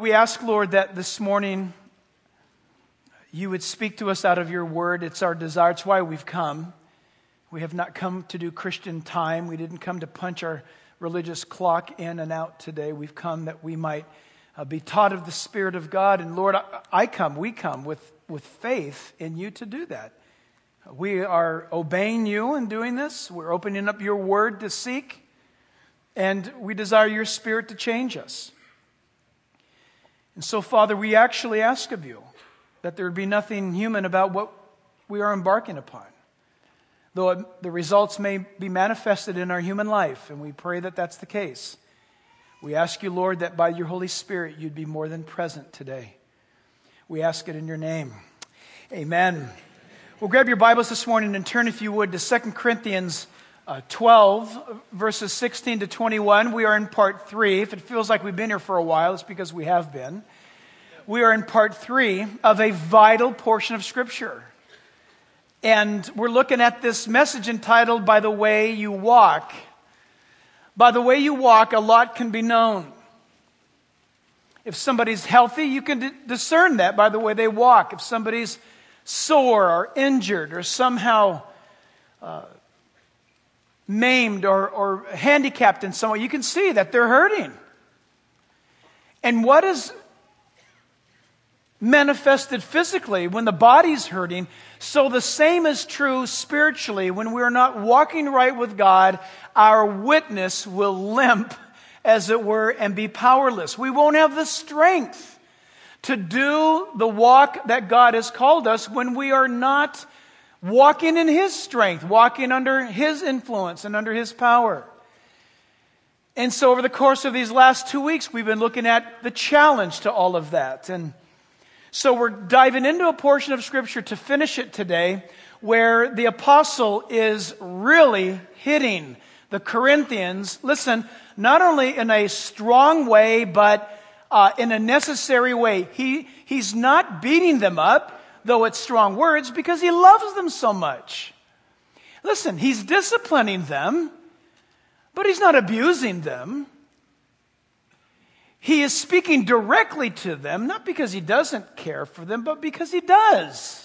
We ask, Lord, that this morning you would speak to us out of your word. It's our desire. It's why we've come. We have not come to do Christian time. We didn't come to punch our religious clock in and out today. We've come that we might be taught of the Spirit of God. And Lord, we come with faith in you to do that. We are obeying you in doing this. We're opening up your word to seek. And we desire your Spirit to change us. And so, Father, we actually ask of you that there would be nothing human about what we are embarking upon. Though the results may be manifested in our human life, and we pray that that's the case. We ask you, Lord, that by your Holy Spirit you'd be more than present today. We ask it in your name. Amen. Well, grab your Bibles this morning and turn, if you would, to 2 Corinthians 12, verses 16 to 21. We are in part 3. If it feels like we've been here for a while, it's because we have been. We are in part 3 of a vital portion of Scripture. And we're looking at this message entitled, By the Way You Walk. By the way you walk, a lot can be known. If somebody's healthy, you can discern that by the way they walk. If somebody's sore or injured or somehow maimed or handicapped in some way, you can see that they're hurting. And what is manifested physically when the body's hurting, so the same is true spiritually. When we're not walking right with God, our witness will limp, as it were, and be powerless. We won't have the strength to do the walk that God has called us when we are not walking in His strength, walking under His influence and under His power. And so over the course of these last 2 weeks, we've been looking at the challenge to all of that. And so we're diving into a portion of Scripture to finish it today where the apostle is really hitting the Corinthians, listen, not only in a strong way, but in a necessary way. He's not beating them up, though it's strong words, because he loves them so much. Listen, he's disciplining them, but he's not abusing them. He is speaking directly to them, not because he doesn't care for them, but because he does.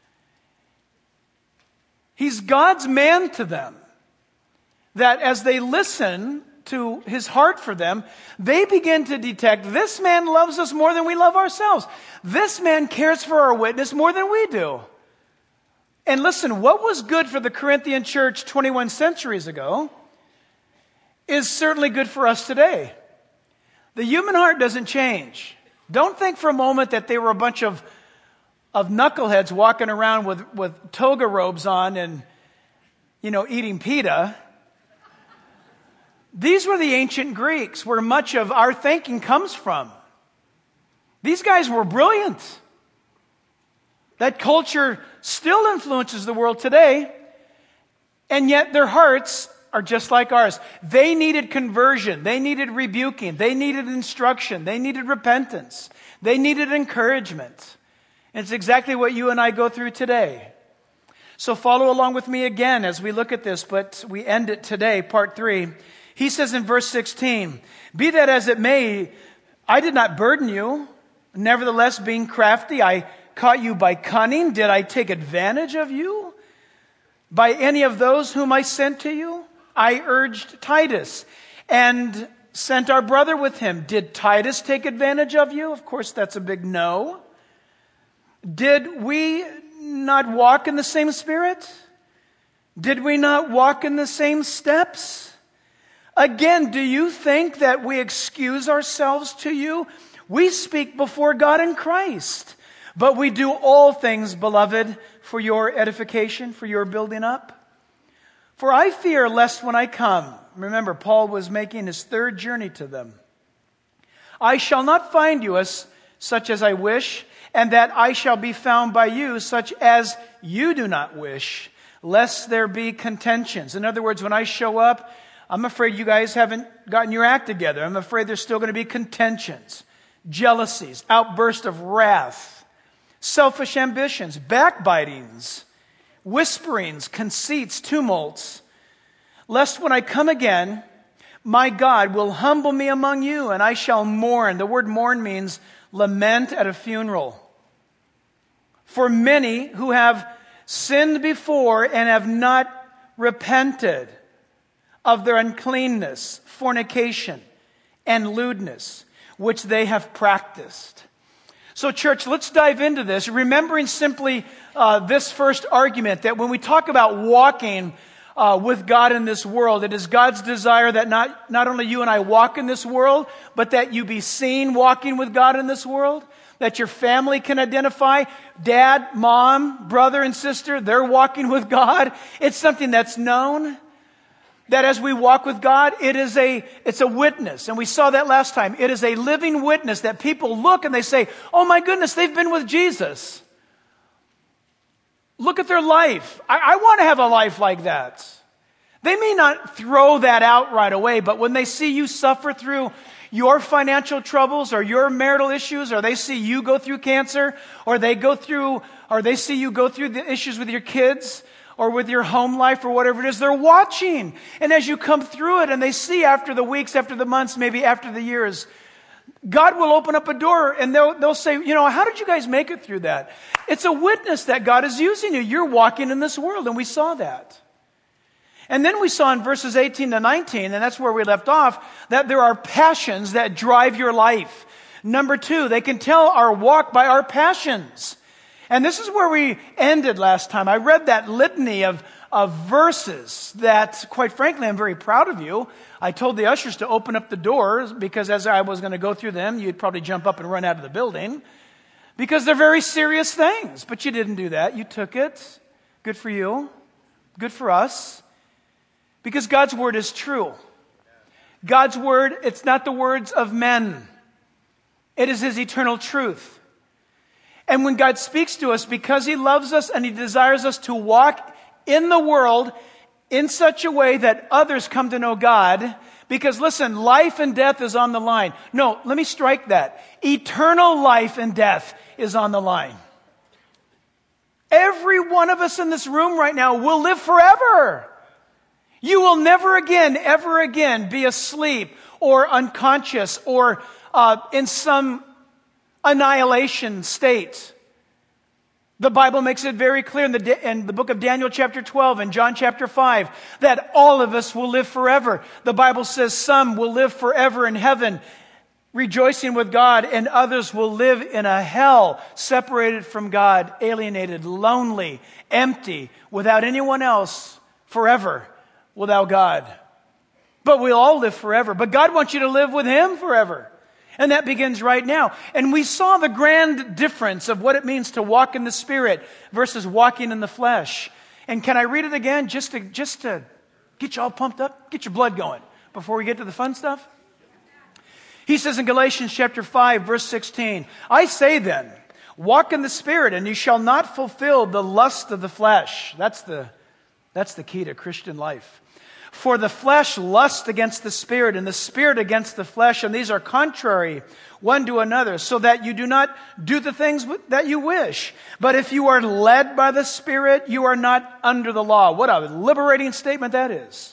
He's God's man to them. That as they listen to his heart for them, they begin to detect, this man loves us more than we love ourselves. This man cares for our witness more than we do. And listen, what was good for the Corinthian church 21 centuries ago is certainly good for us today. The human heart doesn't change. Don't think for a moment that they were a bunch of knuckleheads walking around with toga robes on and, eating pita. These were the ancient Greeks, where much of our thinking comes from. These guys were brilliant. That culture still influences the world today, and yet their hearts are just like ours. They needed conversion. They needed rebuking. They needed instruction. They needed repentance. They needed encouragement. And it's exactly what you and I go through today. So follow along with me again as we look at this, but we end it today, part 3. He says in verse 16, be that as it may, I did not burden you. Nevertheless, being crafty, I caught you by cunning. Did I take advantage of you? By any of those whom I sent to you? I urged Titus and sent our brother with him. Did Titus take advantage of you? Of course, that's a big no. Did we not walk in the same spirit? Did we not walk in the same steps? Again, do you think that we excuse ourselves to you? We speak before God in Christ, but we do all things, beloved, for your edification, for your building up. For I fear lest when I come, remember, Paul was making his third journey to them, I shall not find you as such as I wish, and that I shall be found by you such as you do not wish, lest there be contentions. In other words, when I show up, I'm afraid you guys haven't gotten your act together. I'm afraid there's still going to be contentions, jealousies, outbursts of wrath, selfish ambitions, backbitings, whisperings, conceits, tumults, lest when I come again, My God will humble me among you, and I shall mourn. The word mourn means lament at a funeral. For many who have sinned before and have not repented of their uncleanness, fornication, and lewdness, which they have practiced. So church, let's dive into this, remembering simply this first argument, that when we talk about walking with God in this world, it is God's desire that not only you and I walk in this world, but that you be seen walking with God in this world, that your family can identify, dad, mom, brother, and sister, they're walking with God. It's something that's known. That as we walk with God, it's a witness. And we saw that last time. It is a living witness that people look and they say, oh my goodness, they've been with Jesus. Look at their life. I want to have a life like that. They may not throw that out right away, but when they see you suffer through your financial troubles or your marital issues, or they see you go through cancer, or they see you go through the issues with your kids, or with your home life, or whatever it is, they're watching. And as you come through it and they see after the weeks, after the months, maybe after the years, God will open up a door and they'll say, how did you guys make it through that? It's a witness that God is using you. You're walking in this world, and we saw that. And then we saw in verses 18 to 19, and that's where we left off, that there are passions that drive your life. Number 2, they can tell our walk by our passions. And this is where we ended last time. I read that litany of verses that, quite frankly, I'm very proud of you. I told the ushers to open up the doors because as I was going to go through them, you'd probably jump up and run out of the building because they're very serious things. But you didn't do that. You took it. Good for you. Good for us. Because God's word is true. God's word, it's not the words of men. It is His eternal truth. And when God speaks to us, because He loves us and He desires us to walk in the world in such a way that others come to know God, because listen, life and death is on the line. No, let me strike that. Eternal life and death is on the line. Every one of us in this room right now will live forever. You will never again, ever again be asleep or unconscious or in some annihilation state. The Bible makes it very clear in the book of Daniel chapter 12 and John chapter 5 that all of us will live forever. The Bible says some will live forever in heaven, rejoicing with God, and others will live in a hell, separated from God, alienated, lonely, empty, without anyone else, forever, without God. But we'll all live forever. But God wants you to live with Him forever. And that begins right now. And we saw the grand difference of what it means to walk in the Spirit versus walking in the flesh. And can I read it again just to get you all pumped up? Get your blood going before we get to the fun stuff? He says in Galatians chapter 5, verse 16, I say then, walk in the Spirit, and you shall not fulfill the lust of the flesh. That's the key to Christian life. For the flesh lusts against the Spirit, and the Spirit against the flesh, and these are contrary one to another, so that you do not do the things that you wish. But if you are led by the Spirit, you are not under the law. What a liberating statement that is.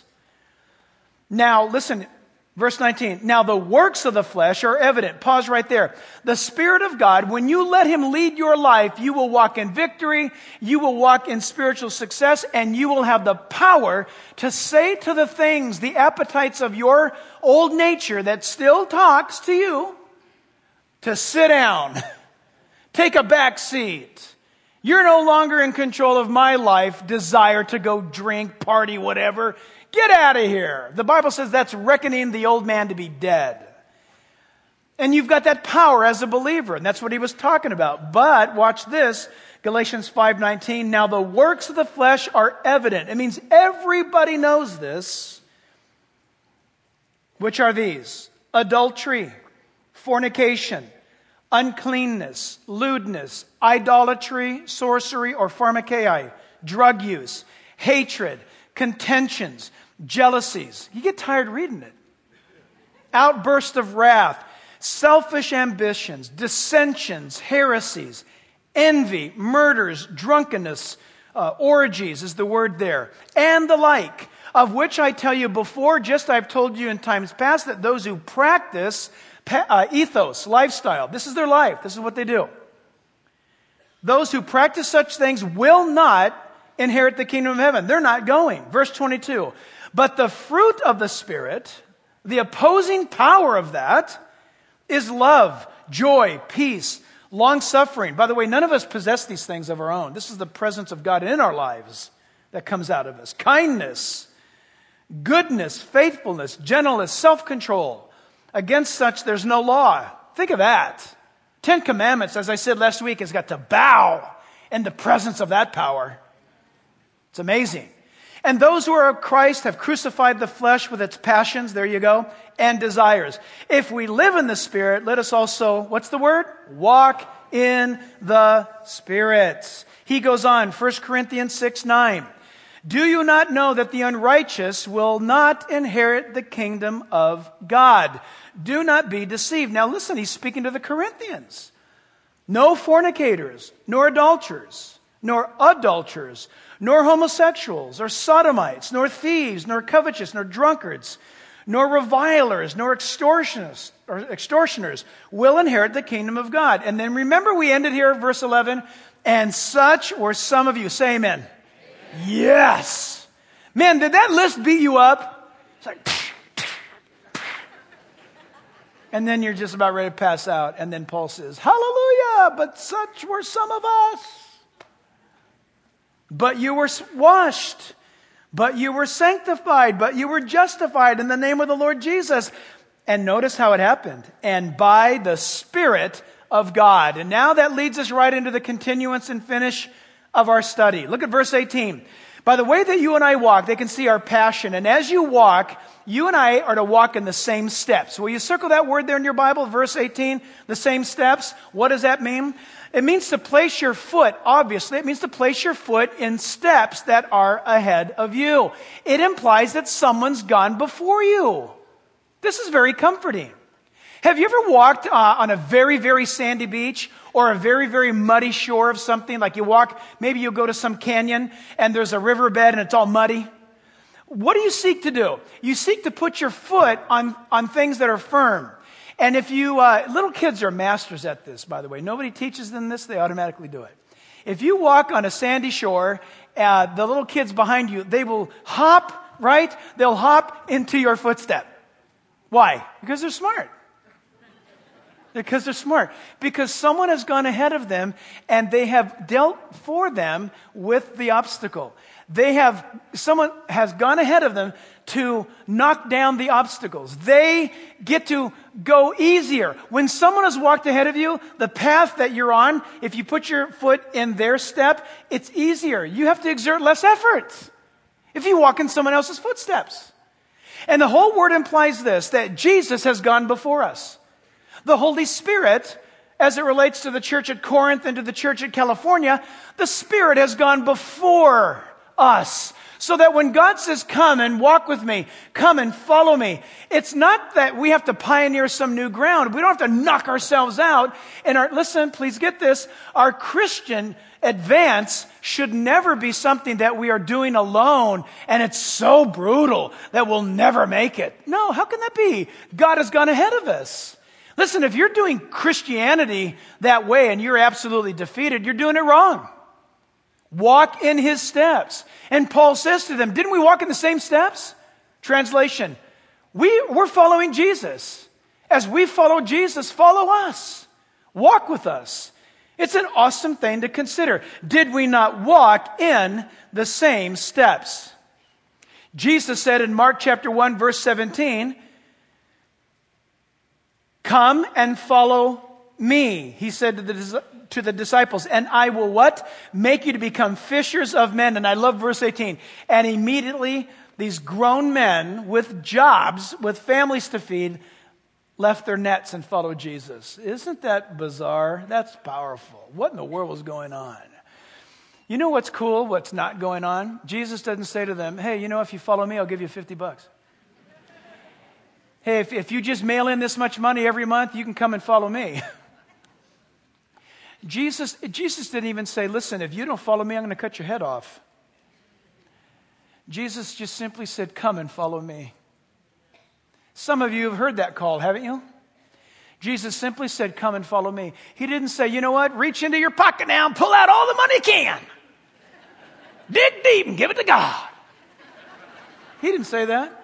Now, listen, verse 19. Now the works of the flesh are evident. Pause right there. The Spirit of God, when you let Him lead your life, you will walk in victory, you will walk in spiritual success, and you will have the power to say to the things, the appetites of your old nature that still talks to you, to sit down, take a back seat. You're no longer in control of my life, desire to go drink, party, whatever. Get out of here. The Bible says that's reckoning the old man to be dead. And you've got that power as a believer, and that's what he was talking about. But watch this, Galatians 5:19. Now the works of the flesh are evident. It means everybody knows this. Which are these? Adultery, fornication, uncleanness, lewdness, idolatry, sorcery or pharmakeia, drug use, hatred, contentions, jealousies. You get tired reading it. Outbursts of wrath, selfish ambitions, dissensions, heresies, envy, murders, drunkenness, orgies is the word there, and the like, of which I tell you before, just I've told you in times past, that those who practice ethos, lifestyle, this is their life, this is what they do. Those who practice such things will not inherit the kingdom of heaven. They're not going. Verse 22. But the fruit of the Spirit, the opposing power of that, is love, joy, peace, long-suffering. By the way, none of us possess these things of our own. This is the presence of God in our lives that comes out of us. Kindness, goodness, faithfulness, gentleness, self-control. Against such there's no law. Think of that. 10 Commandments, as I said last week, has got to bow in the presence of that power. It's amazing. And those who are of Christ have crucified the flesh with its passions, there you go, and desires. If we live in the Spirit, let us also, what's the word? Walk in the Spirit. He goes on, 1 Corinthians 6:9. Do you not know that the unrighteous will not inherit the kingdom of God? Do not be deceived. Now listen, he's speaking to the Corinthians. No fornicators, nor adulterers, nor homosexuals, or sodomites, nor thieves, nor covetous, nor drunkards, nor revilers, nor extortioners will inherit the kingdom of God. And then remember we ended here at verse 11, and such were some of you. Say amen. Amen. Yes. Man, did that list beat you up? It's like, and then you're just about ready to pass out. And then Paul says, hallelujah, but such were some of us. But you were washed, but you were sanctified, but you were justified in the name of the Lord Jesus. And notice how it happened. And by the Spirit of God. And now that leads us right into the continuance and finish of our study. Look at verse 18. By the way that you and I walk, they can see our passion. And as you walk, you and I are to walk in the same steps. Will you circle that word there in your Bible, verse 18? The same steps. What does that mean? It means to place your foot, obviously. It means to place your foot in steps that are ahead of you. It implies that someone's gone before you. This is very comforting. Have you ever walked on a very, very sandy beach or a very, very muddy shore of something? Like you walk, maybe you go to some canyon and there's a riverbed and it's all muddy. What do you seek to do? You seek to put your foot on things that are firm. And if you, little kids are masters at this, by the way. Nobody teaches them this, they automatically do it. If you walk on a sandy shore, the little kids behind you, they will hop, right? They'll hop into your footstep. Why? Because they're smart. Because they're smart. Because someone has gone ahead of them and they have dealt for them with the obstacle. Someone has gone ahead of them to knock down the obstacles. They get to go easier. When someone has walked ahead of you, the path that you're on, if you put your foot in their step, it's easier. You have to exert less effort if you walk in someone else's footsteps. And the whole word implies this, that Jesus has gone before us. The Holy Spirit, as it relates to the church at Corinth and to the church at California, the Spirit has gone before us. So that when God says, come and walk with me, come and follow me, it's not that we have to pioneer some new ground. We don't have to knock ourselves out. And listen, please get this, our Christian advance should never be something that we are doing alone and it's so brutal that we'll never make it. No, how can that be? God has gone ahead of us. Listen, if you're doing Christianity that way and you're absolutely defeated, you're doing it wrong. Walk in His steps. And Paul says to them, didn't we walk in the same steps? Translation, we're following Jesus. As we follow Jesus, follow us. Walk with us. It's an awesome thing to consider. Did we not walk in the same steps? Jesus said in Mark chapter 1, verse 17, come and follow me, he said to the disciples, and I will what? Make you to become fishers of men. And I love verse 18. And immediately these grown men with jobs, with families to feed, left their nets and followed Jesus. Isn't that bizarre? That's powerful. What in the world was going on? You know what's cool, what's not going on? Jesus doesn't say to them, hey, if you follow me, I'll give you $50. Hey, if you just mail in this much money every month, you can come and follow me. Jesus didn't even say, listen, if you don't follow me, I'm going to cut your head off. Jesus just simply said, come and follow me. Some of you have heard that call, haven't you? Jesus simply said, come and follow me. He didn't say, you know what, reach into your pocket now and pull out all the money you can. Dig deep and give it to God. He didn't say that.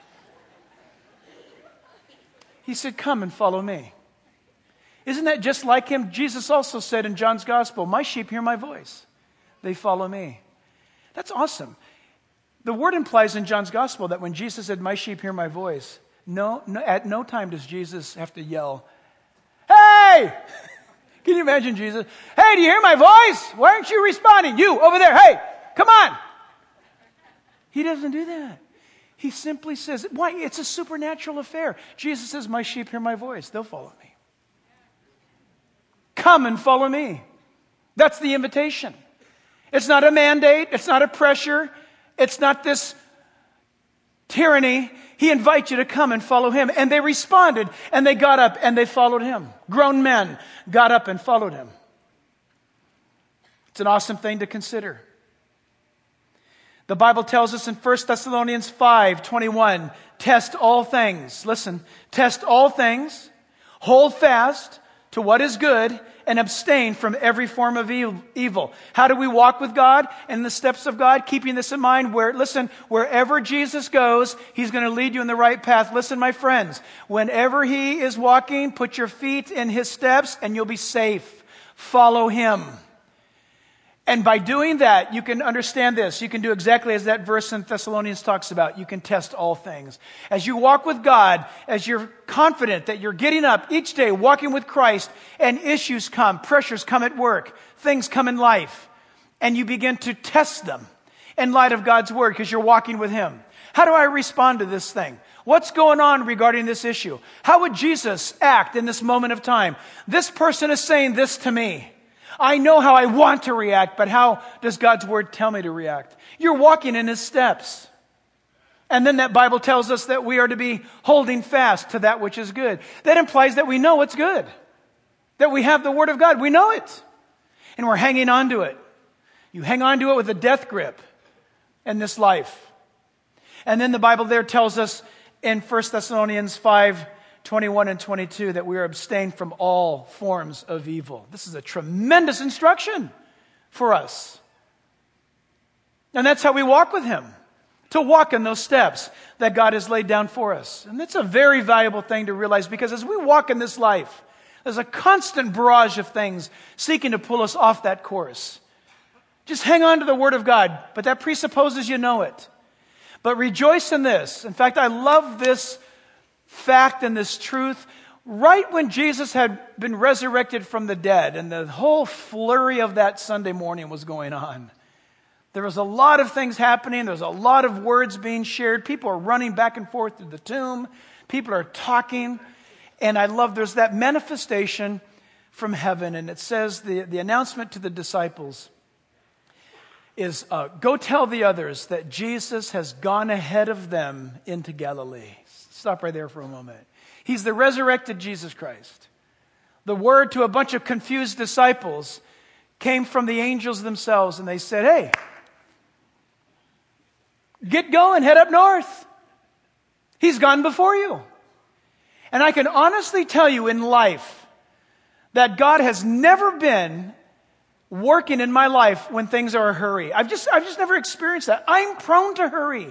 He said, come and follow me. Isn't that just like him? Jesus also said in John's gospel, my sheep hear my voice. They follow me. That's awesome. The word implies in John's gospel that when Jesus said, my sheep hear my voice, at no time does Jesus have to yell, hey! Can you imagine Jesus? Hey, do you hear my voice? Why aren't you responding? You, over there, hey, come on. He doesn't do that. He simply says, why? It's a supernatural affair. Jesus says, my sheep hear my voice. They'll follow me. Come and follow me. That's the invitation. It's not a mandate. It's not a pressure. It's not this tyranny. He invites you to come and follow him. And they responded, and they got up, and they followed him. Grown men got up and followed him. It's an awesome thing to consider. The Bible tells us in 1 Thessalonians 5:21, test all things. Listen, test all things, hold fast to what is good, and abstain from every form of evil. How do we walk with God and the steps of God? Keeping this in mind, wherever Jesus goes, he's going to lead you in the right path. Listen, my friends, whenever he is walking, put your feet in his steps and you'll be safe. Follow him. And by doing that, you can understand this. You can do exactly as that verse in Thessalonians talks about. You can test all things. As you walk with God, as you're confident that you're getting up each day, walking with Christ, and issues come, pressures come at work, things come in life, and you begin to test them in light of God's word because you're walking with him. How do I respond to this thing? What's going on regarding this issue? How would Jesus act in this moment of time? This person is saying this to me. I know how I want to react, but how does God's word tell me to react? You're walking in his steps. And then that Bible tells us that we are to be holding fast to that which is good. That implies that we know what's good. That we have the word of God. We know it. And we're hanging on to it. You hang on to it with a death grip in this life. And then the Bible there tells us in 1 Thessalonians 5:21 and 22 that we are abstained from all forms of evil. This is a tremendous instruction for us. And that's how we walk with him. To walk in those steps that God has laid down for us. And that's a very valuable thing to realize because as we walk in this life, there's a constant barrage of things seeking to pull us off that course. Just hang on to the word of God, but that presupposes you know it. But rejoice in this. In fact, I love this fact and this truth. Right when Jesus had been resurrected from the dead and the whole flurry of that Sunday morning was going on, there was a lot of things happening. There was a lot of words being shared. People are running back and forth to the tomb. People are talking. And I love there's that manifestation from heaven. And it says the announcement to the disciples is, go tell the others that Jesus has gone ahead of them into Galilee. Stop right there for a moment. He's the resurrected Jesus Christ. The word to a bunch of confused disciples came from the angels themselves, and they said, hey, get going, head up north. He's gone before you. And I can honestly tell you in life that God has never been working in my life when things are a hurry. I've just never experienced that. I'm prone to hurry.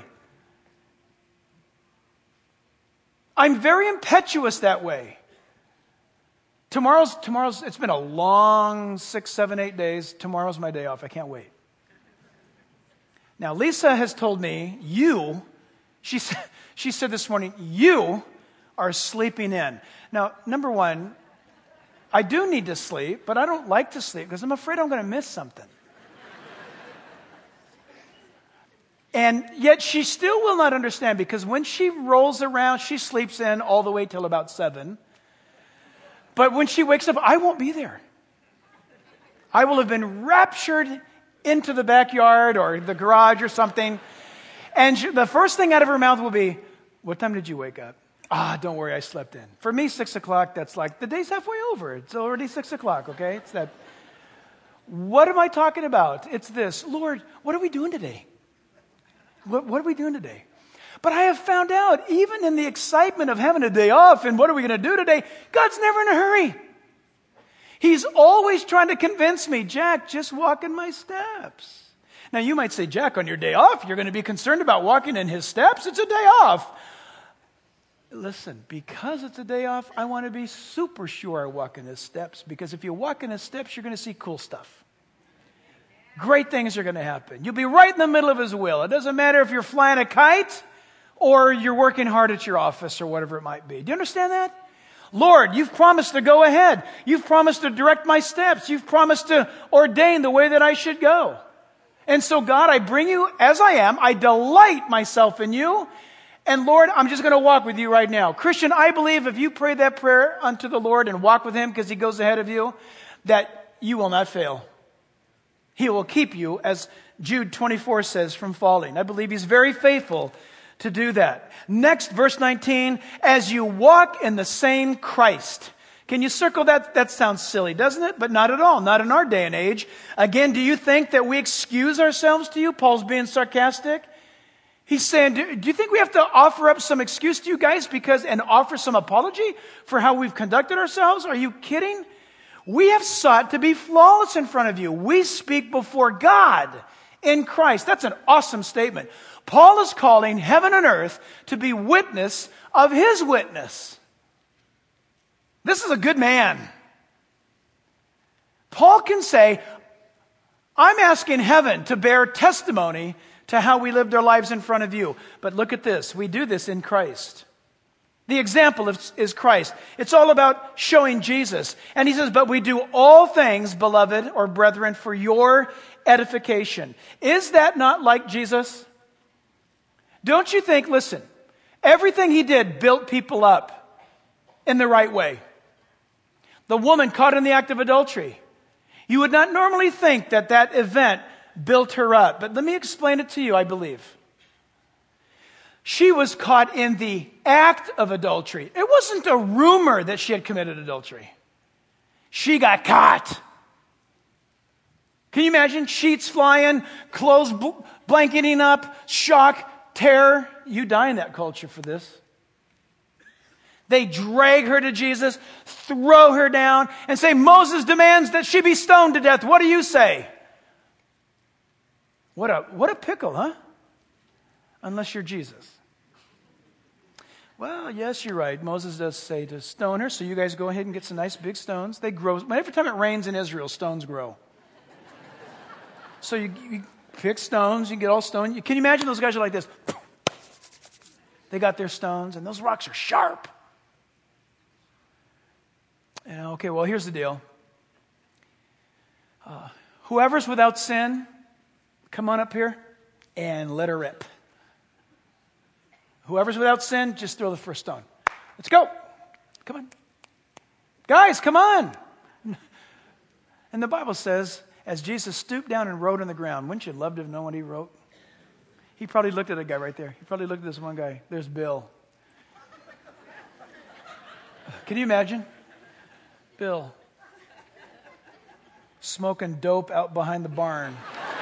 I'm very impetuous that way. Tomorrow's, it's been a long 6, 7, 8 days. Tomorrow's my day off. I can't wait. Now, Lisa has told me, she said this morning, you are sleeping in. Now, number one, I do need to sleep, but I don't like to sleep because I'm afraid I'm going to miss something. And yet she still will not understand because when she rolls around, she sleeps in all the way till about 7. But when she wakes up, I won't be there. I will have been raptured into the backyard or the garage or something. And the first thing out of her mouth will be, what time did you wake up? Don't worry, I slept in. For me, 6 o'clock, that's like, the day's halfway over. It's already 6 o'clock, okay? It's that What am I talking about? It's this. Lord, what are we doing today? What are we doing today? But I have found out, even in the excitement of having a day off and what are we going to do today, God's never in a hurry. He's always trying to convince me, Jack, just walk in my steps. Now you might say, Jack, on your day off, you're going to be concerned about walking in his steps? It's a day off. Listen, because it's a day off, I want to be super sure I walk in his steps. Because if you walk in his steps, you're going to see cool stuff. Great things are going to happen. You'll be right in the middle of his will. It doesn't matter if you're flying a kite or you're working hard at your office or whatever it might be. Do you understand that? Lord, you've promised to go ahead. You've promised to direct my steps. You've promised to ordain the way that I should go. And so, God, I bring you as I am. I delight myself in you. And Lord, I'm just going to walk with you right now. Christian, I believe if you pray that prayer unto the Lord and walk with him because he goes ahead of you, that you will not fail. He will keep you, as Jude 24 says, from falling. I believe he's very faithful to do that. Next, verse 19, as you walk in the same Christ. Can you circle that? That sounds silly, doesn't it? But not at all. Not in our day and age. Again, do you think that we excuse ourselves to you? Paul's being sarcastic. He's saying, do you think we have to offer up some excuse to you guys and offer some apology for how we've conducted ourselves? Are you kidding? We have sought to be flawless in front of you. We speak before God in Christ. That's an awesome statement. Paul is calling heaven and earth to be witness of his witness. This is a good man. Paul can say, I'm asking heaven to bear testimony to how we lived our lives in front of you. But look at this. We do this in Christ. The example is Christ. It's all about showing Jesus. And he says, but we do all things, beloved or brethren, for your edification. Is that not like Jesus? Don't you think, listen, everything he did built people up in the right way. The woman caught in the act of adultery. You would not normally think that event built her up. But let me explain it to you, I believe. She was caught in the act of adultery. It wasn't a rumor that she had committed adultery. She got caught. Can you imagine? Sheets flying, clothes blanketing up, shock, terror. You die in that culture for this. They drag her to Jesus, throw her down, and say, Moses demands that she be stoned to death. What do you say? What a pickle, huh? Unless you're Jesus. Well, yes, you're right. Moses does say to stone her, so you guys go ahead and get some nice big stones. They grow. Every time it rains in Israel, stones grow. So you pick stones, you get all stone. Can you imagine those guys are like this? They got their stones, and those rocks are sharp. And okay, well, here's the deal. Whoever's without sin, come on up here and let her rip. Whoever's without sin, just throw the first stone. Let's go. Come on. Guys, come on. And the Bible says, as Jesus stooped down and wrote on the ground, wouldn't you love to know what he wrote? He probably looked at a guy right there. He probably looked at this one guy. There's Bill. Can you imagine? Bill. Smoking dope out behind the barn.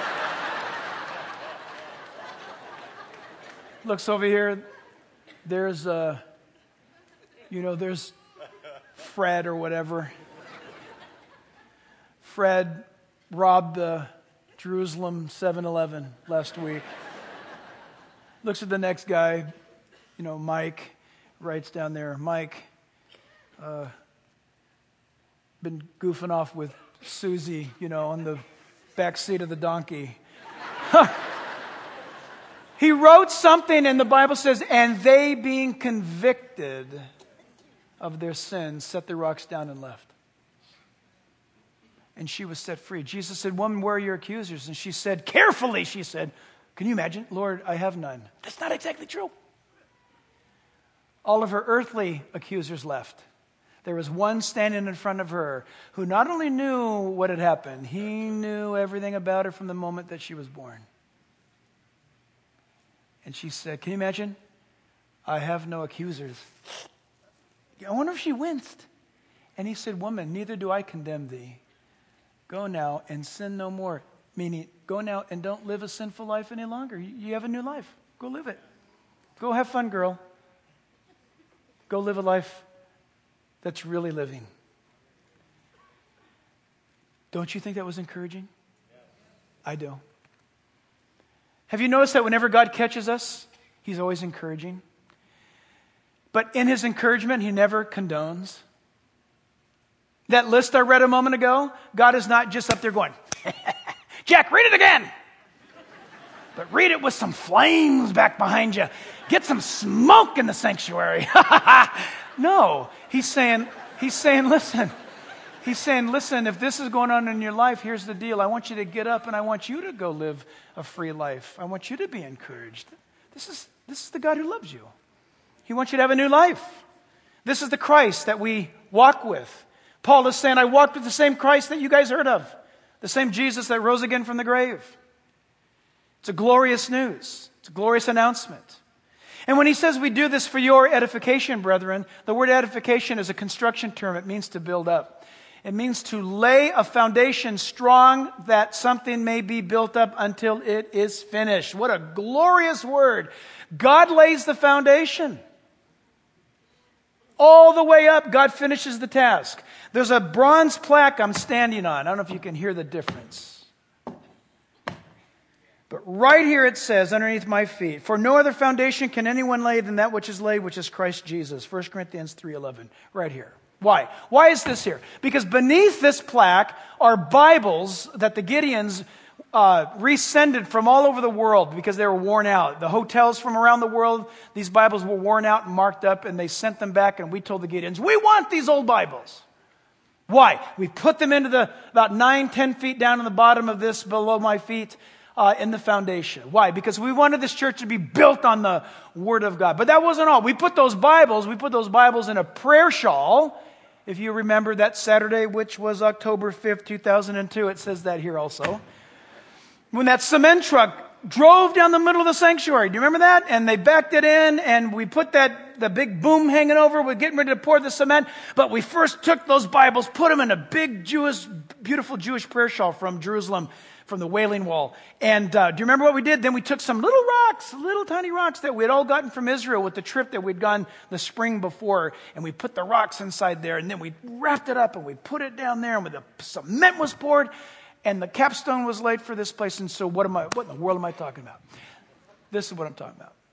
Looks over here. There's there's Fred or whatever. Fred robbed the Jerusalem 7-Eleven last week. Looks at the next guy, Mike, writes down there, Mike, been goofing off with Susie, on the back seat of the donkey. He wrote something, and the Bible says, and they being convicted of their sins, set the rocks down and left. And she was set free. Jesus said, woman, where are your accusers? And she said, carefully, she said, can you imagine? Lord, I have none. That's not exactly true. All of her earthly accusers left. There was one standing in front of her who not only knew what had happened, he knew everything about her from the moment that she was born. And she said, can you imagine? I have no accusers. I wonder if she winced. And he said, woman, neither do I condemn thee. Go now and sin no more. Meaning, go now and don't live a sinful life any longer. You have a new life. Go live it. Go have fun, girl. Go live a life that's really living. Don't you think that was encouraging? I do. Have you noticed that whenever God catches us, He's always encouraging? But in His encouragement, He never condones. That list I read a moment ago, God is not just up there going, Jack, read it again. But read it with some flames back behind you. Get some smoke in the sanctuary. No, He's saying, listen. He's saying, listen, if this is going on in your life, here's the deal. I want you to get up and I want you to go live a free life. I want you to be encouraged. This is the God who loves you. He wants you to have a new life. This is the Christ that we walk with. Paul is saying, I walked with the same Christ that you guys heard of. The same Jesus that rose again from the grave. It's a glorious news. It's a glorious announcement. And when he says we do this for your edification, brethren, the word edification is a construction term. It means to build up. It means to lay a foundation strong that something may be built up until it is finished. What a glorious word. God lays the foundation. All the way up, God finishes the task. There's a bronze plaque I'm standing on. I don't know if you can hear the difference. But right here it says, underneath my feet, for no other foundation can anyone lay than that which is laid, which is Christ Jesus. 1 Corinthians 3:11, right here. Why? Why is this here? Because beneath this plaque are Bibles that the Gideons resended from all over the world because they were worn out. The hotels from around the world, these Bibles were worn out and marked up, and they sent them back, and we told the Gideons, we want these old Bibles. Why? We put them into about 9-10 feet down in the bottom of this, below my feet, in the foundation. Why? Because we wanted this church to be built on the Word of God. But that wasn't all. We put those Bibles in a prayer shawl. If you remember that Saturday, which was October 5th, 2002, it says that here also. When that cement truck drove down the middle of the sanctuary. Do you remember that? And they backed it in, and we put the big boom hanging over. We're getting ready to pour the cement. But we first took those Bibles, put them in a big beautiful Jewish prayer shawl from Jerusalem, from the Wailing Wall. And do you remember what we did? Then we took some little rocks, little tiny rocks that we had all gotten from Israel with the trip that we'd gone the spring before. And we put the rocks inside there. And then we wrapped it up and we put it down there. And the cement was poured. And the capstone was laid for this place. And so what in the world am I talking about? This is what I'm talking about.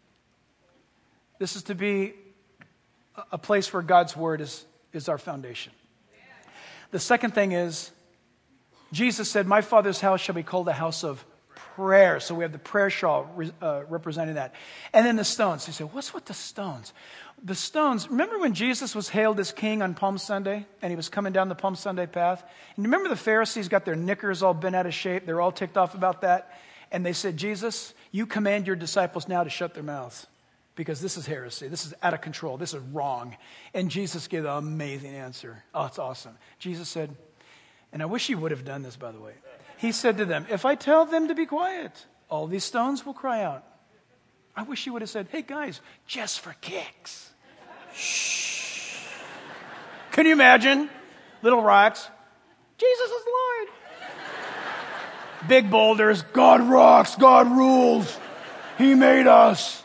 This is to be a place where God's Word is our foundation. The second thing is, Jesus said, my Father's house shall be called a house of prayer. So we have the prayer shawl representing that. And then the stones. You say, what's with the stones? The stones, remember when Jesus was hailed as king on Palm Sunday and he was coming down the Palm Sunday path? And remember the Pharisees got their knickers all bent out of shape? They're all ticked off about that. And they said, Jesus, you command your disciples now to shut their mouths because this is heresy. This is out of control. This is wrong. And Jesus gave an amazing answer. Oh, it's awesome. Jesus said, and I wish he would have done this, by the way. He said to them, if I tell them to be quiet, all these stones will cry out. I wish he would have said, hey guys, just for kicks. Shh. Can you imagine? Little rocks. Jesus is Lord. Big boulders. God rocks. God rules. He made us.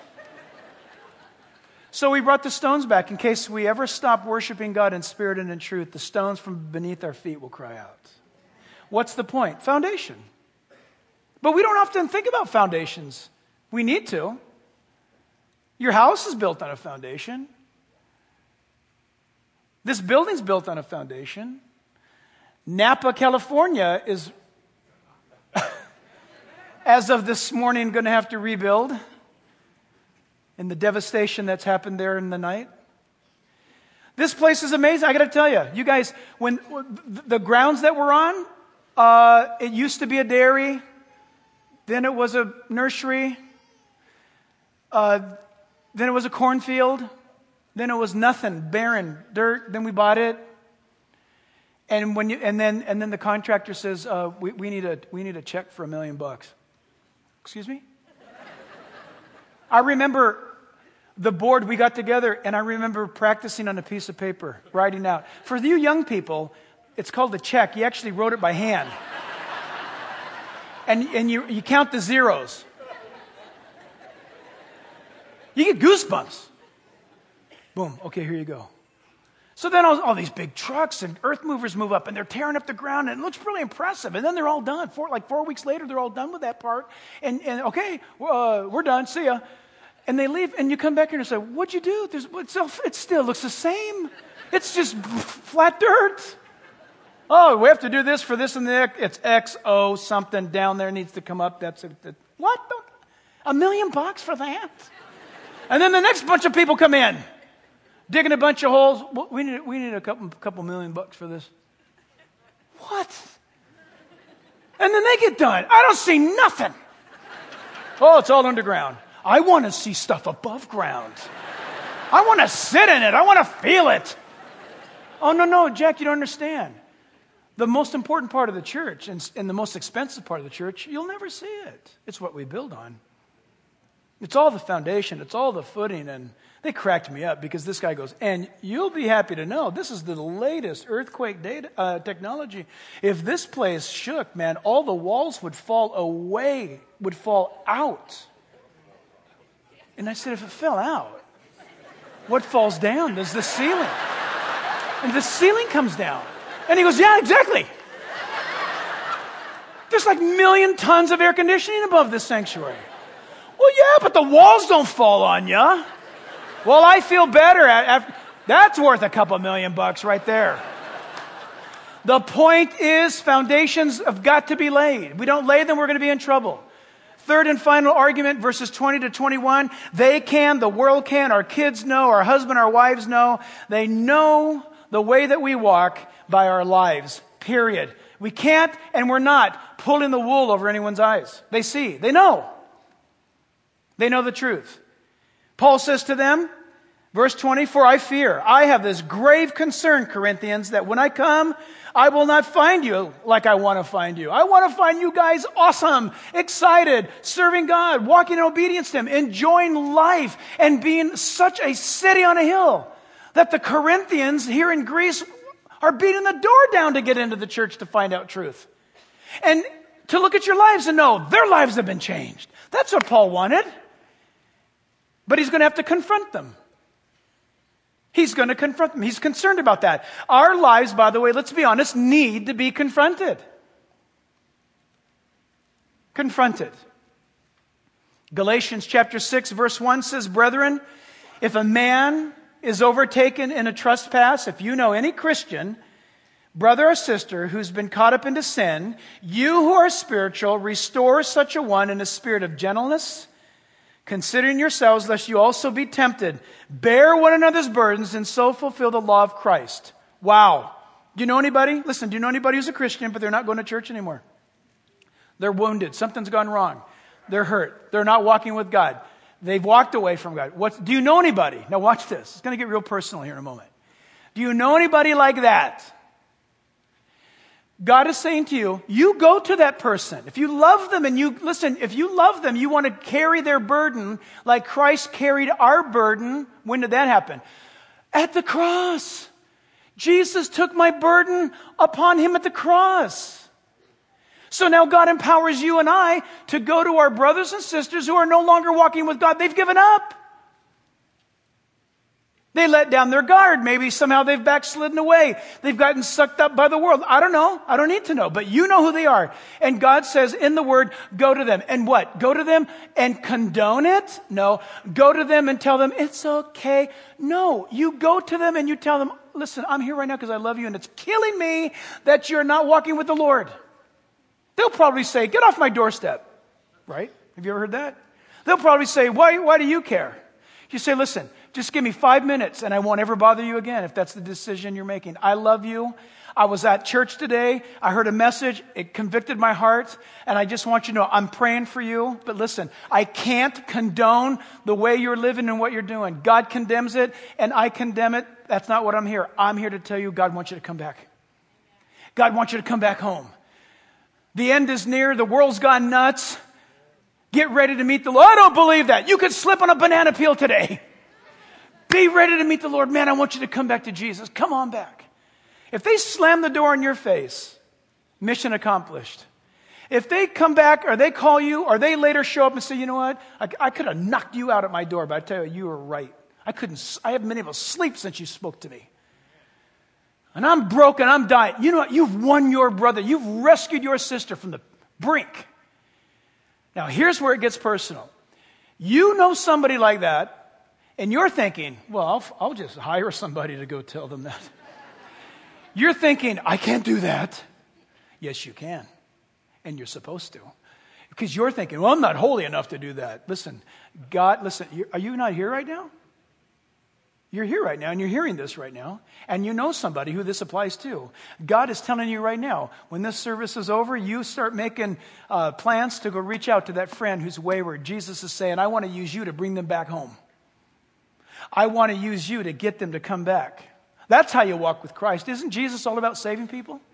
So we brought the stones back in case we ever stop worshiping God in spirit and in truth. The stones from beneath our feet will cry out. What's the point? Foundation. But we don't often think about foundations. We need to. Your house is built on a foundation. This building's built on a foundation. Napa, California is, as of this morning, going to have to rebuild. And the devastation that's happened there in the night. This place is amazing. I got to tell you, you guys, when the grounds that we're on, it used to be a dairy. Then it was a nursery. Then it was a cornfield. Then it was nothing, barren, dirt. Then we bought it. And then the contractor says, we need a check for $1 million. Excuse me? I remember the board, we got together, and I remember practicing on a piece of paper, writing out. For you young people, it's called a check. He actually wrote it by hand. And you count the zeros. You get goosebumps. Boom. Okay, here you go. So then all these big trucks and earth movers move up, and they're tearing up the ground, and it looks really impressive. And then they're all done. 4 weeks later, they're all done with that part. And okay, we're done. See ya. And they leave, and you come back here and say, what'd you do? It still looks the same. It's just flat dirt. Oh, we have to do this for this and that. It's XO something down there needs to come up. That's it. What? $1 million for that? And then the next bunch of people come in, digging a bunch of holes. Well, we need a couple $1 million for this. What? And then they get done. I don't see nothing. Oh, it's all underground. I want to see stuff above ground. I want to sit in it. I want to feel it. Oh, no, Jack, you don't understand. The most important part of the church and the most expensive part of the church, you'll never see it. It's what we build on. It's all the foundation. It's all the footing. And they cracked me up because this guy goes, and you'll be happy to know this is the latest earthquake technology. If this place shook, man, all the walls would fall away, would fall out. And I said, if it fell out, what falls down? There's the ceiling. And the ceiling comes down. And he goes, yeah, exactly. There's like 1 million tons of air conditioning above this sanctuary. Well, yeah, but the walls don't fall on you. Well, I feel better. That's worth a couple $1 million right there. The point is, foundations have got to be laid. We don't lay them, we're going to be in trouble. Third and final argument, verses 20 to 21. They can, the world can, our kids know, our husband, our wives know. They know the way that we walk by our lives, period. We can't and we're not pulling the wool over anyone's eyes. They see, they know. They know the truth. Paul says to them, verse 20, for I fear, I have this grave concern, Corinthians, that when I come, I will not find you like I want to find you. I want to find you guys awesome, excited, serving God, walking in obedience to Him, enjoying life, and being such a city on a hill that the Corinthians here in Greece are beating the door down to get into the church to find out truth. And to look at your lives and know their lives have been changed. That's what Paul wanted. But he's going to have to confront them. He's going to confront them. He's concerned about that. Our lives, by the way, let's be honest, need to be confronted. Confronted. Galatians chapter 6, verse 1 says, brethren, if a man is overtaken in a trespass, if you know any Christian, brother or sister who's been caught up into sin, you who are spiritual, restore such a one in a spirit of gentleness, considering yourselves lest you also be tempted. Bear one another's burdens and so fulfill the law of Christ. Wow. Do you know anybody? Listen, do you know anybody who's a Christian but they're not going to church anymore? They're wounded. Something's gone wrong. They're hurt. They're not walking with God. They've walked away from God. Do you know anybody? Now watch this. It's going to get real personal here in a moment. Do you know anybody like that? God is saying to you, you go to that person. If you love them and if you love them, you want to carry their burden like Christ carried our burden. When did that happen? At the cross. Jesus took my burden upon Him at the cross. So now God empowers you and I to go to our brothers and sisters who are no longer walking with God. They've given up. They let down their guard. Maybe somehow they've backslidden away. They've gotten sucked up by the world. I don't know. I don't need to know. But you know who they are. And God says in the Word, go to them. And what? Go to them and condone it? No. Go to them and tell them, it's okay. No. You go to them and you tell them, listen, I'm here right now because I love you and it's killing me that you're not walking with the Lord. They'll probably say, get off my doorstep. Right? Have you ever heard that? They'll probably say, why do you care? You say, listen, just give me 5 minutes and I won't ever bother you again if that's the decision you're making. I love you. I was at church today. I heard a message. It convicted my heart. And I just want you to know I'm praying for you. But listen, I can't condone the way you're living and what you're doing. God condemns it and I condemn it. That's not what I'm here. I'm here to tell you God wants you to come back. God wants you to come back home. The end is near. The world's gone nuts. Get ready to meet the Lord. I don't believe that. You could slip on a banana peel today. Be ready to meet the Lord. Man, I want you to come back to Jesus. Come on back. If they slam the door in your face, mission accomplished. If they come back or they call you or they later show up and say, you know what, I could have knocked you out at my door, but I tell you, you were right. I haven't been able to sleep since you spoke to me. And I'm broken, I'm dying. You know what, you've won your brother. You've rescued your sister from the brink. Now here's where it gets personal. You know somebody like that, and you're thinking, well, I'll just hire somebody to go tell them that. You're thinking, I can't do that. Yes, you can. And you're supposed to. Because you're thinking, well, I'm not holy enough to do that. Listen, are you not here right now? You're here right now, and you're hearing this right now. And you know somebody who this applies to. God is telling you right now, when this service is over, you start making plans to go reach out to that friend who's wayward. Jesus is saying, I want to use you to bring them back home. I want to use you to get them to come back. That's how you walk with Christ. Isn't Jesus all about saving people?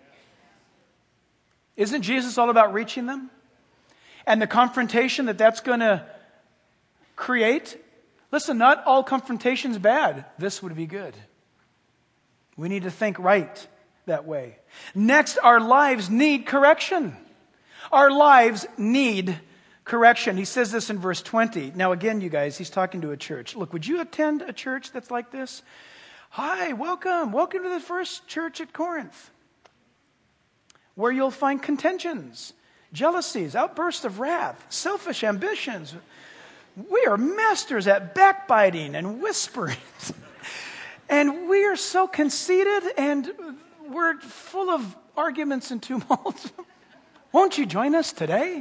Isn't Jesus all about reaching them? And the confrontation that's going to create. Listen, not all confrontation's bad. This would be good. We need to think right that way. Next, our lives need correction. Our lives need correction. He says this in verse 20. Now again, you guys, he's talking to a church. Look, would you attend a church that's like this? Hi, welcome. Welcome to the first church at Corinth, where you'll find contentions, jealousies, outbursts of wrath, selfish ambitions. We are masters at backbiting and whispering. And we are so conceited and we're full of arguments and tumult. Won't you join us today?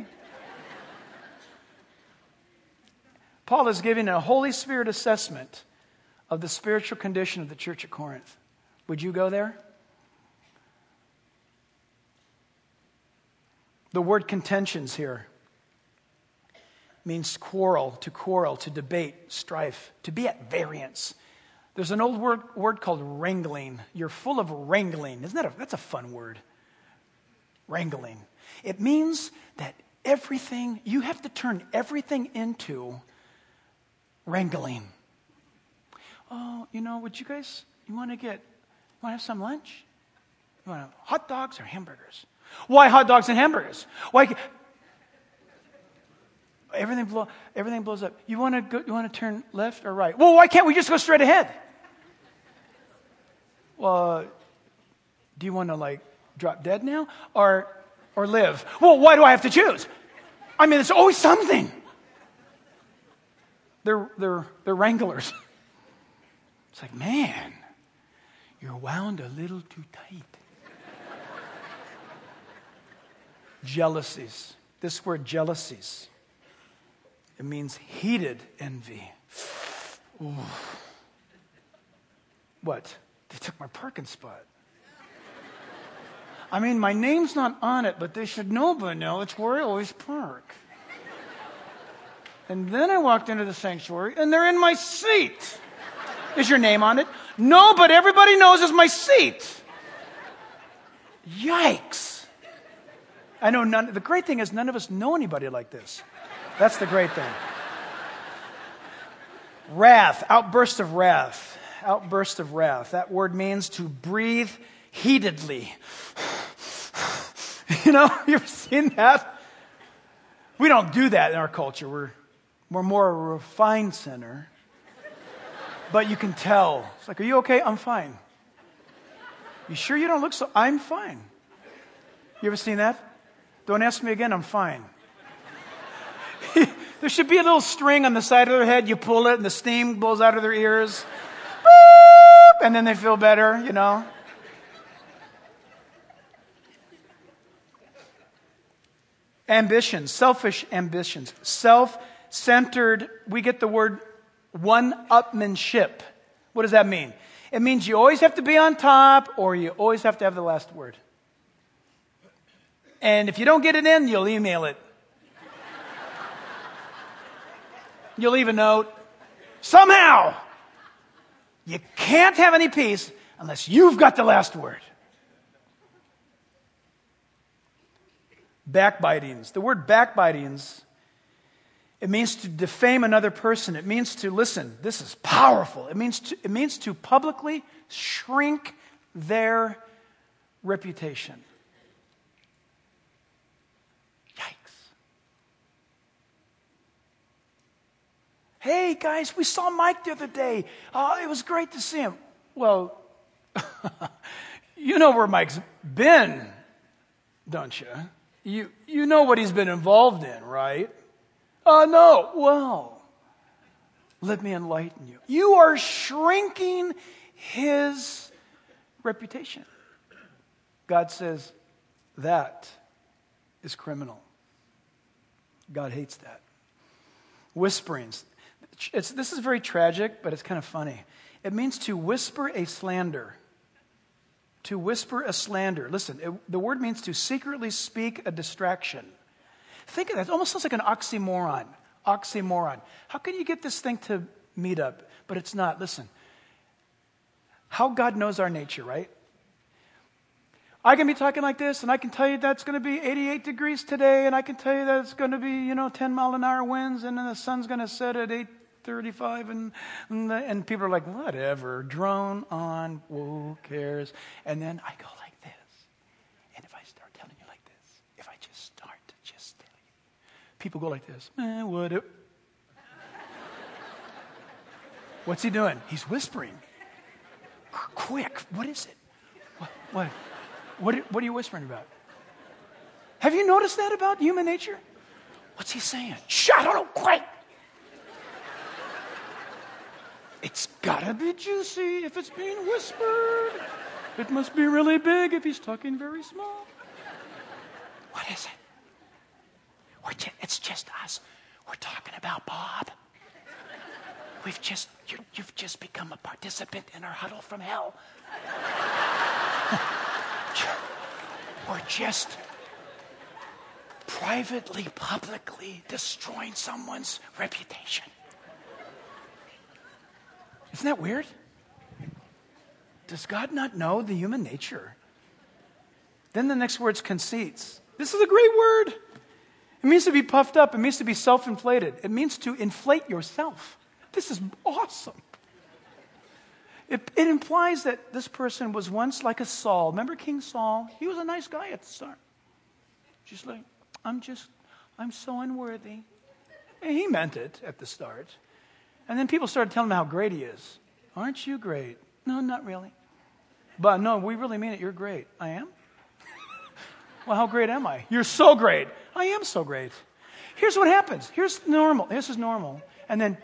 Paul is giving a Holy Spirit assessment of the spiritual condition of the church at Corinth. Would you go there? The word contentions here means quarrel, to debate, strife, to be at variance. There's an old word called wrangling. You're full of wrangling. That's a fun word? Wrangling. It means that you have to turn everything into wrangling. Oh, would you want to have some lunch? You want hot dogs or hamburgers? Why hot dogs and hamburgers? Why? Everything blows up. You want to turn left or right? Well, why can't we just go straight ahead? Well, do you want to drop dead now or live? Well, why do I have to choose? I mean, it's always something. They're wranglers. It's like, man, you're wound a little too tight. Jealousies. This word jealousies. It means heated envy. Ooh. What? They took my parking spot. I mean, my name's not on it, but they should know by now it's where I always park. And then I walked into the sanctuary, and they're in my seat. Is your name on it? No, but everybody knows it's my seat. Yikes. I know the great thing is none of us know anybody like this. That's the great thing. Wrath, outburst of wrath. Outburst of wrath. That word means to breathe heatedly. You ever seen that? We don't do that in our culture. We're more a refined sinner. But you can tell. It's like, are you okay? I'm fine. You sure you don't look so? I'm fine. You ever seen that? Don't ask me again, I'm fine. There should be a little string on the side of their head. You pull it and the steam blows out of their ears. Boop, and then they feel better, Ambitions, selfish ambitions. Self-centered, we get the word one-upmanship. What does that mean? It means you always have to be on top or you always have to have the last word. And if you don't get it in, you'll email it. You'll leave a note. Somehow, you can't have any peace unless you've got the last word. Backbitings. The word backbitings, it means to defame another person. It means to, listen, this is powerful. It means to publicly shrink their reputation. Yikes. Hey, guys, we saw Mike the other day. It was great to see him. Well, you know where Mike's been, don't you? You know what he's been involved in, right? No. Well, let me enlighten you. You are shrinking his reputation. God says that is criminal. God hates that. Whisperings. This is very tragic, but it's kind of funny. It means to whisper a slander. To whisper a slander. Listen, the word means to secretly speak a distraction. Think of that. It almost sounds like an oxymoron. Oxymoron. How can you get this thing to meet up? But it's not. Listen. How God knows our nature, right? I can be talking like this, and I can tell you that's going to be 88 degrees today, and I can tell you that it's going to be, 10-mile-an-hour winds, and then the sun's going to set at 8:35, and people are like, whatever, drone on, who cares? And then I go like this. And if I start telling you like this, if I just start to just tell you, people go like this, what? What's he doing? He's whispering. Quick, what is it? What are you whispering about? Have you noticed that about human nature? What's he saying? Shh, I don't know, quick. It's gotta be juicy if it's being whispered. It must be really big if he's talking very small. What is it? It's just us. We're talking about Bob. You've just become a participant in our huddle from hell. We're just privately, publicly destroying someone's reputation. Isn't that weird? Does God not know the human nature? Then the next word's conceits. This is a great word. It means to be puffed up. It means to be self-inflated. It means to inflate yourself. This is awesome. It implies that this person was once like a Saul. Remember King Saul? He was a nice guy at the start. Just like, I'm so unworthy. And he meant it at the start. And then people started telling him how great he is. Aren't you great? No, not really. But no, we really mean it. You're great. I am? Well, how great am I? You're so great. I am so great. Here's what happens. Here's normal. This is normal. And then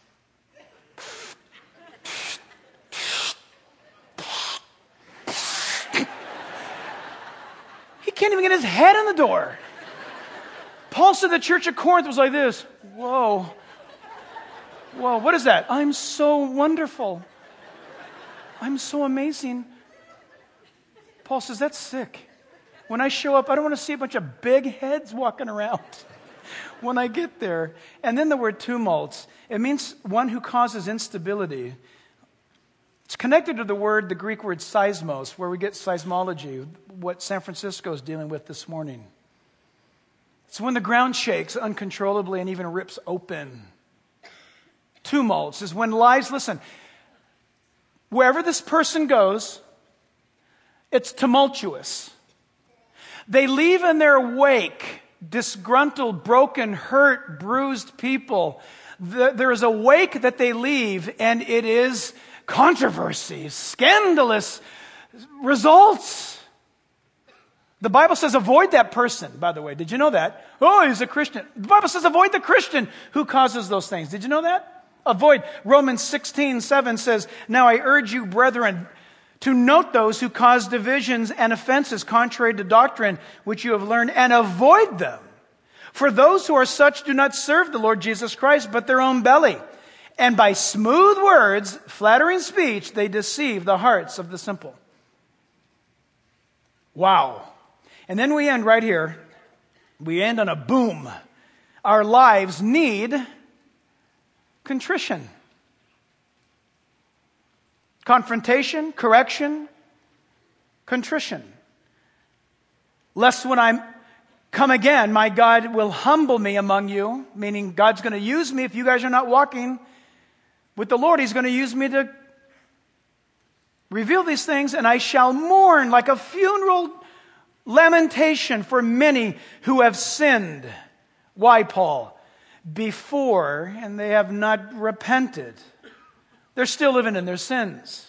he can't even get his head in the door. Paul said the church at Corinth was like this. Whoa, what is that? I'm so wonderful. I'm so amazing. Paul says, that's sick. When I show up, I don't want to see a bunch of big heads walking around when I get there. And then the word tumults. It means one who causes instability. It's connected to the Greek word seismos, where we get seismology, what San Francisco is dealing with this morning. It's when the ground shakes uncontrollably and even rips open. Tumults is when lives, listen, wherever this person goes, it's tumultuous. They leave in their wake disgruntled, broken, hurt, bruised people. There is a wake that they leave, and it is controversy, scandalous results. The Bible says avoid that person, by the way. Did you know that? Oh, he's a Christian. The Bible says avoid the Christian who causes those things. Did you know that? Avoid. Romans 16:7 says, now I urge you, brethren, to note those who cause divisions and offenses contrary to doctrine, which you have learned, and avoid them. For those who are such do not serve the Lord Jesus Christ, but their own belly. And by smooth words, flattering speech, they deceive the hearts of the simple. Wow. And then we end right here. We end on a boom. Our lives need contrition. Confrontation, correction, contrition. Lest when I come again, my God will humble me among you, meaning God's going to use me. If you guys are not walking with the Lord, He's going to use me to Reveal these things, and I shall mourn like a funeral lamentation for many who have sinned. Why, Paul? Before, and they have not repented. They're still living in their sins.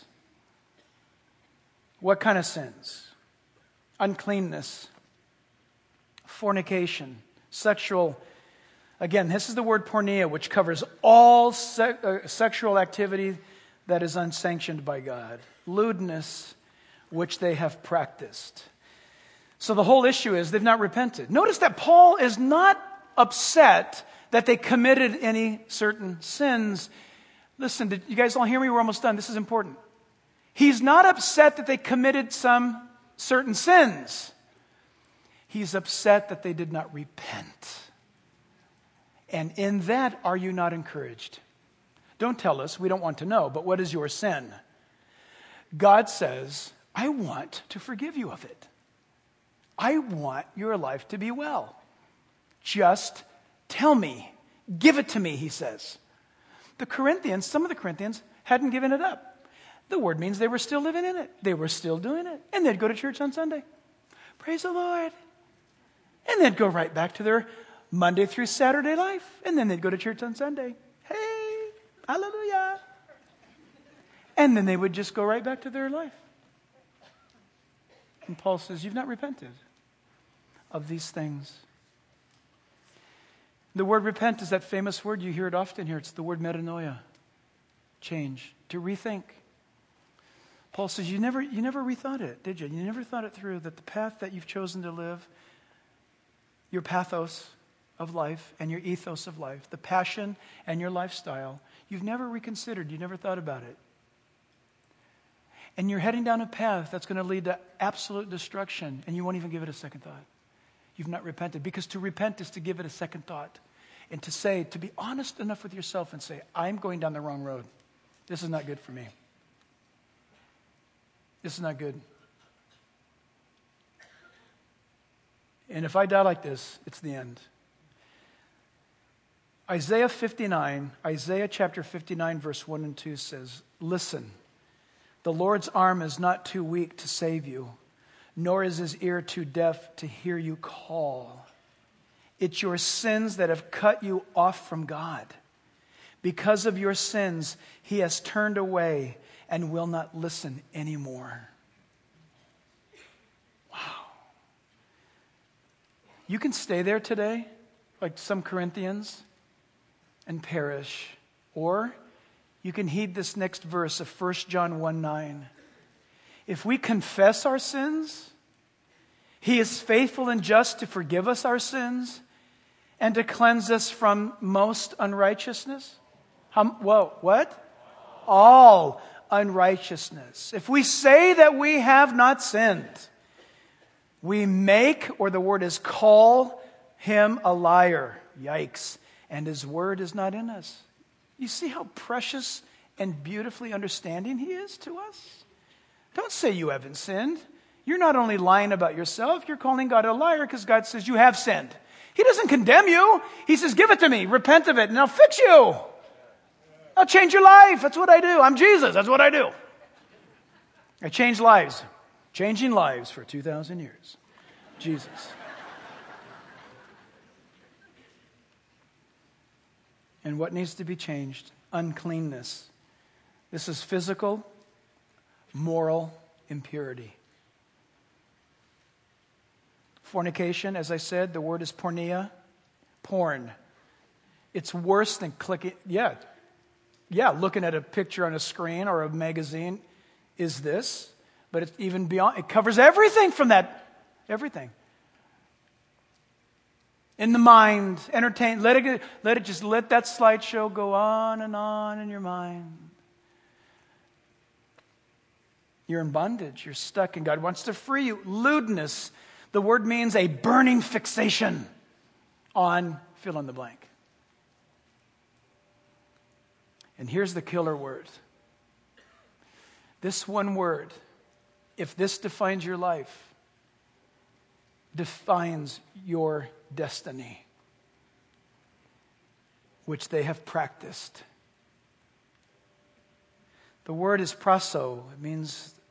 What kind of sins? Uncleanness, fornication, sexual. Again, this is the word porneia, which covers all sexual activity that is unsanctioned by God. Lewdness, which they have practiced. So the whole issue is they've not repented. Notice that Paul is not upset that they committed any certain sins. Listen, did you guys all hear me? We're almost done. This is important. He's not upset that they committed some certain sins. He's upset that they did not repent. And in that, are you not encouraged? Don't tell us. We don't want to know. But what is your sin? God says, I want to forgive you of it. I want your life to be well. Just tell me. Give it to me, he says. Some of the Corinthians hadn't given it up. The word means they were still living in it. They were still doing it. And they'd go to church on Sunday. Praise the Lord. And they'd go right back to their Monday through Saturday life. And then they'd go to church on Sunday. Hey, hallelujah. And then they would just go right back to their life. And Paul says, you've not repented of these things. The word repent is that famous word. You hear it often here. It's the word metanoia. Change. To rethink. Paul says, you never rethought it, did you? You never thought it through, that the path that you've chosen to live, your pathos of life and your ethos of life, the passion and your lifestyle, you've never reconsidered. You never thought about it. And you're heading down a path that's going to lead to absolute destruction, and you won't even give it a second thought. You've not repented. Because to repent is to give it a second thought. And to be honest enough with yourself and say, I'm going down the wrong road. This is not good for me. This is not good. And if I die like this, it's the end. Isaiah chapter 59, verse 1 and 2 says, listen, the Lord's arm is not too weak to save you, nor is his ear too deaf to hear you call. It's your sins that have cut you off from God. Because of your sins, he has turned away and will not listen anymore. Wow. You can stay there today, like some Corinthians, and perish. Or you can heed this next verse of 1 John 1:9. If we confess our sins, he is faithful and just to forgive us our sins and to cleanse us from most unrighteousness. What? All unrighteousness. If we say that we have not sinned, we make, or the word is call, him a liar. Yikes. And his word is not in us. You see how precious and beautifully understanding he is to us? Don't say you haven't sinned. You're not only lying about yourself, you're calling God a liar because God says you have sinned. He doesn't condemn you. He says, give it to me, repent of it, and I'll fix you. I'll change your life. That's what I do. I'm Jesus. That's what I do. I change lives. Changing lives for 2,000 years. Jesus. And what needs to be changed? Uncleanness. This is physical, moral impurity. Fornication, as I said, the word is porneia, porn. It's worse than clicking. Yeah, looking at a picture on a screen or a magazine is this, but it's even beyond. It covers everything from that, everything. In the mind, entertain. Let that slideshow go on in your mind. You're in bondage. You're stuck, and God wants to free you. Lewdness. The word means a burning fixation on fill in the blank. And here's the killer word. This one word, if this defines your life, defines your destiny, which they have practiced. The word is praso. It means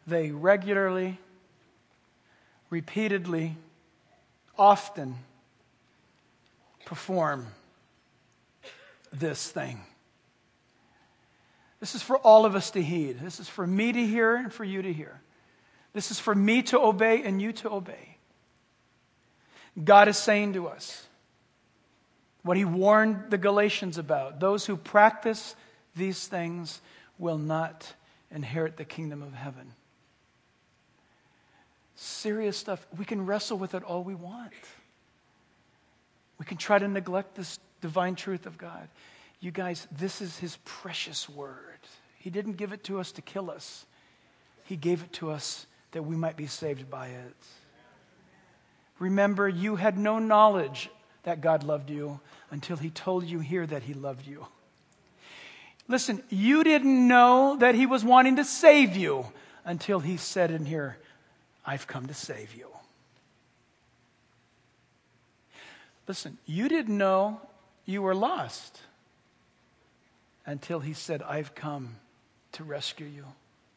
they regularly, repeatedly, often perform this thing. This is for all of us to heed. This is for me to hear and for you to hear. This is for me to obey and you to obey. God is saying to us what He warned the Galatians about. Those who practice these things will not inherit the kingdom of heaven. Serious stuff. We can wrestle with it all we want. We can try to neglect this divine truth of God. You guys, this is His precious word. He didn't give it to us to kill us. He gave it to us that we might be saved by it. Remember, you had no knowledge that God loved you until He told you here that He loved you. Listen, you didn't know that He was wanting to save you until He said in here, I've come to save you. Listen, you didn't know you were lost until He said, I've come to rescue you.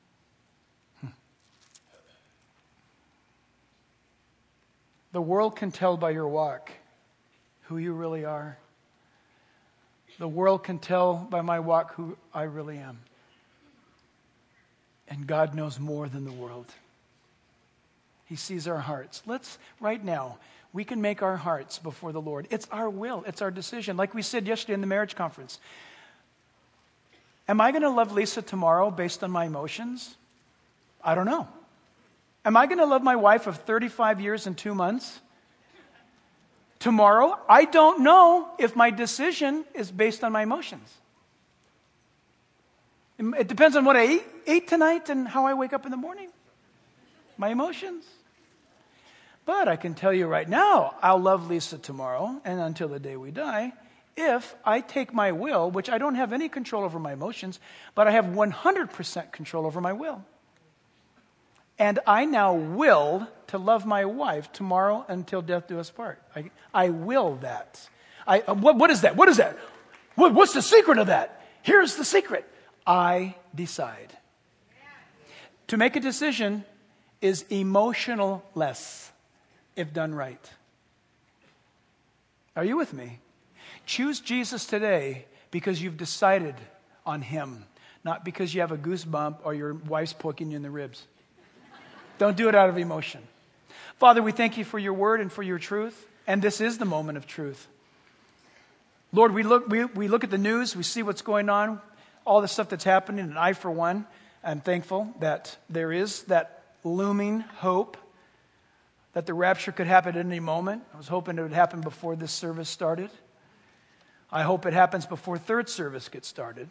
The world can tell by your walk who you really are. The world can tell by my walk who I really am. And God knows more than the world. He sees our hearts. Right now, we can make our hearts before the Lord. It's our will. It's our decision. Like we said yesterday in the marriage conference. Am I going to love Lisa tomorrow based on my emotions? I don't know. Am I going to love my wife of 35 years and 2 months tomorrow? I don't know if my decision is based on my emotions. It depends on what I ate tonight and how I wake up in the morning. My emotions. But I can tell you right now, I'll love Lisa tomorrow and until the day we die if I take my will, which I don't have any control over my emotions, but I have 100% control over my will. And I now will to love my wife tomorrow until death do us part. I will that. What is that? What is that? What's the secret of that? Here's the secret. I decide. To make a decision is emotional-less if done right. Are you with me? Choose Jesus today because you've decided on Him, not because you have a goosebump or your wife's poking you in the ribs. Don't do it out of emotion. Father, we thank You for Your word and for Your truth. And this is the moment of truth. Lord, we look at the news. We see what's going on, all the stuff that's happening. And I, for one, am thankful that there is that looming hope that the rapture could happen at any moment. I was hoping it would happen before this service started. I hope it happens before third service gets started.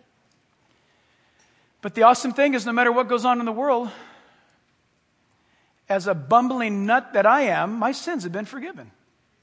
But the awesome thing is no matter what goes on in the world, as a bumbling nut that I am, my sins have been forgiven.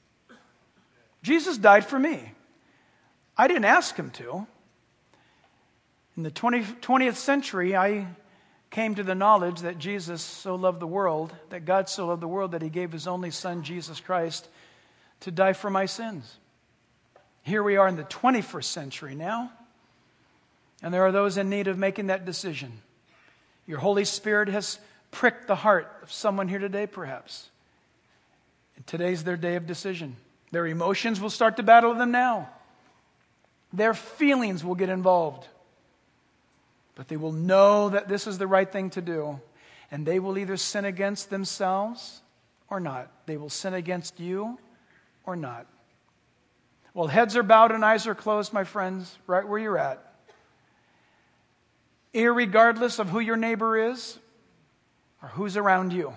Jesus died for me. I didn't ask Him to. In the 20th century, I came to the knowledge that Jesus so loved the world, that God so loved the world that He gave His only Son, Jesus Christ, to die for my sins. Here we are in the 21st century now, and there are those in need of making that decision. Your Holy Spirit has pricked the heart of someone here today, perhaps. And today's their day of decision. Their emotions will start to battle them now. Their feelings will get involved. But they will know that this is the right thing to do. And they will either sin against themselves or not. They will sin against you or not. Well, heads are bowed and eyes are closed, my friends, right where you're at. Irregardless of who your neighbor is, or who's around you.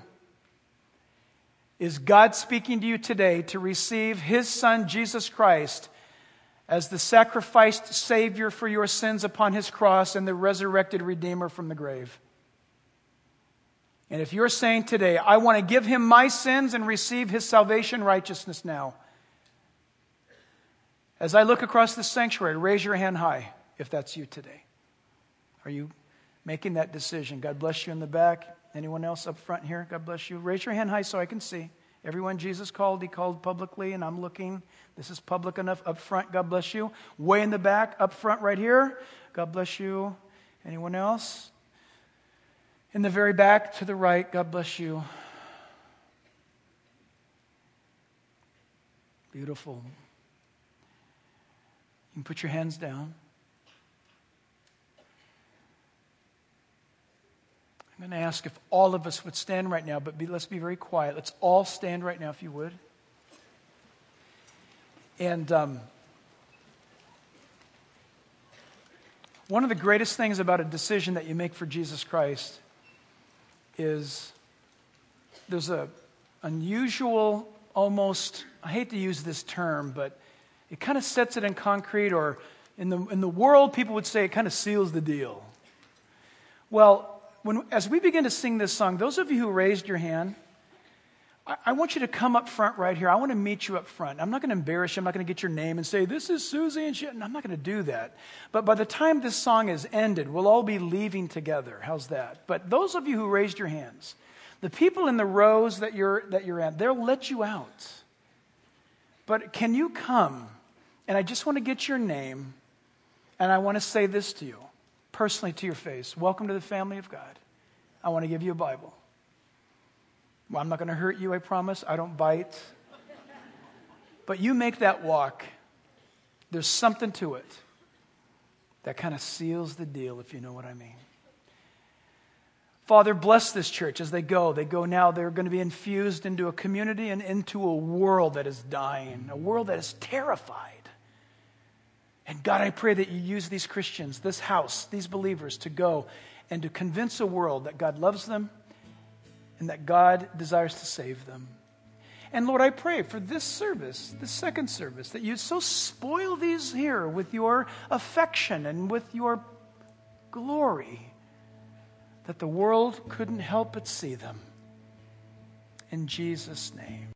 Is God speaking to you today to receive His Son, Jesus Christ, as the sacrificed Savior for your sins upon His cross and the resurrected Redeemer from the grave? And if you're saying today, I want to give Him my sins and receive His salvation righteousness now, as I look across this sanctuary, raise your hand high if that's you today. Are you making that decision? God bless you in the back. Anyone else up front here? God bless you. Raise your hand high so I can see. Everyone Jesus called, He called publicly, and I'm looking. This is public enough. Up front, God bless you. Way in the back, up front right here. God bless you. Anyone else? In the very back to the right, God bless you. Beautiful. You can put your hands down. I'm going to ask if all of us would stand right now, but let's be very quiet. Let's all stand right now, if you would. And one of the greatest things about a decision that you make for Jesus Christ is there's a unusual, almost, I hate to use this term, but it kind of sets it in concrete, or in the world, people would say it kind of seals the deal. Well, as we begin to sing this song, those of you who raised your hand, I want you to come up front right here. I want to meet you up front. I'm not going to embarrass you. I'm not going to get your name and say, this is Susie and shit. I'm not going to do that. But by the time this song is ended, we'll all be leaving together. How's that? But those of you who raised your hands, the people in the rows that you're at, they'll let you out. But can you come? And I just want to get your name, and I want to say this to you, personally to your face. Welcome to the family of God. I want to give you a Bible. Well, I'm not going to hurt you, I promise. I don't bite. But you make that walk. There's something to it that kind of seals the deal, if you know what I mean. Father, bless this church as they go. They go now. They're going to be infused into a community and into a world that is dying, a world that is terrified. And God, I pray that you use these Christians, this house, these believers to go and to convince a world that God loves them and that God desires to save them. And Lord, I pray for this service, this second service, that you'd so spoil these here with your affection and with your glory that the world couldn't help but see them. In Jesus' name.